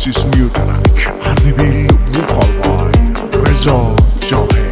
This is new track. Ardebil Vukalbay, Reza Cahil.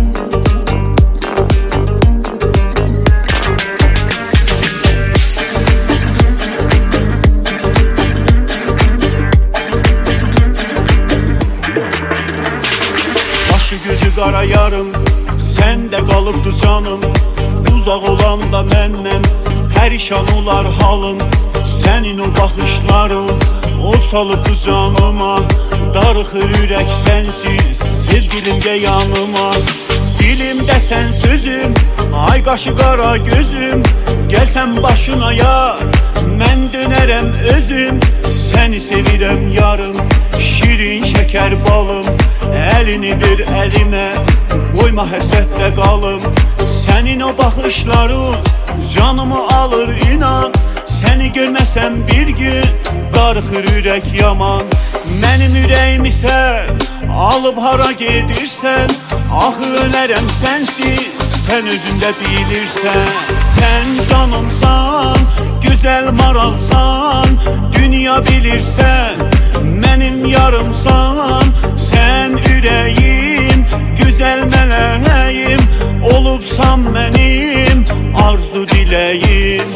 Başı gözü qara yarım, səndə qalıbdı canım. Uzaq olanda məndən pərişan olar halım. Sənin o baxışların, o salıbdı canıma. Darıxır ürək sənsiz, sevgilimcə yanıma. Dilimdə sən sözüm, ay qaşı qara gözüm. Gəlsən başına yar, mən dönərəm özüm. Səni sevirəm yarım, şirin şəkər balım. Əlini ver əlimə, qoyma həsrətlə qalım. Sənin o baxışların canımı alır inan. Səni görməsəm bir gün, darıxır ürək yaman. Mənim ürəyimi sən alıb hara gedirsən. Axı önərəm sənsiz, sən özündə bilirsən. Sən canımsan, gözəl maralsan, dünya bilirsən. Mənim yarımsan, sən ürəyim, gözəl mələyim. Olubsan mənim arzu diləyim.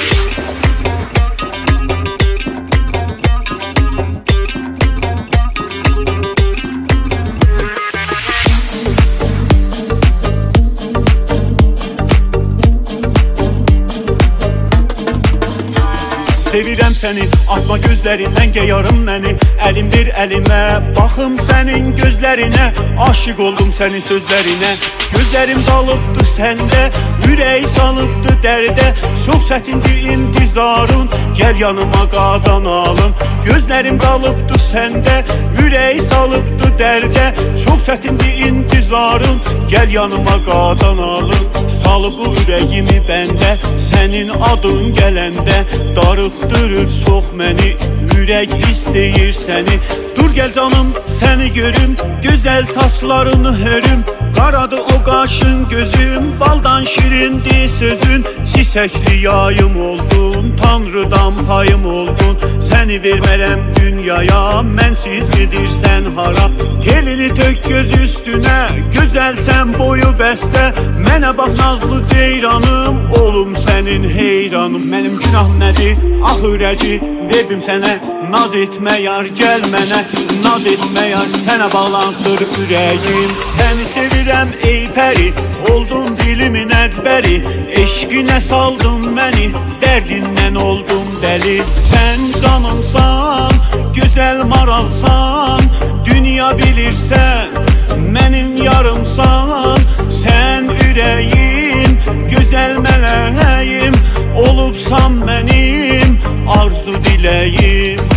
Sevirəm səni, atma gözlərindən geyarım məni. Əlimdir əlimə, baxım sənin gözlərinə. Aşıq oldum sənin sözlərinə. Gözlərim qalıbdı səndə, ürək salıbdı dərdə. Çox çətindir intizarın, gəl yanıma qadan alım. Gözlərim qalıbdı səndə, ürək salıbdı dərdə. Çox çətindir intizarın, gəl yanıma qadan alım. Salıb ürəyimi bəndə, sənin adın gələndə. Darıxdırır çox məni, ürək istəyir səni. Dur gəl canım, səni görüm, gözəl saçlarını hörüm. Qaradı o qaşın gözüm, baldan şirindi sözün. Çiçəkli yayım oldun, Tanrıdan payım oldun. Səni vermərəm dünyaya, mənsiz gedirsən hara. Telini tök göz üstünə, gözəlsən boyu bəstə. Mənə bax nazlı ceyranım, olum sənin heyranım. Mənim günahım nədir, ah ürəci, verdim sənə. Naz etmə yar, gəl mənə, naz etmə yar. Sənə bağlanır ürəyim. Səni sevirəm ey pəri, oldun dilimin əzbəri. Eşqinə saldın məni, dərdindən oldum dəli. Sən canımsan, gözəl maralsan, dünya bilirsən. Mənim yarımsan, sən ürəyim, gözəl mələyim. Olubsan mənim arzu diləyim.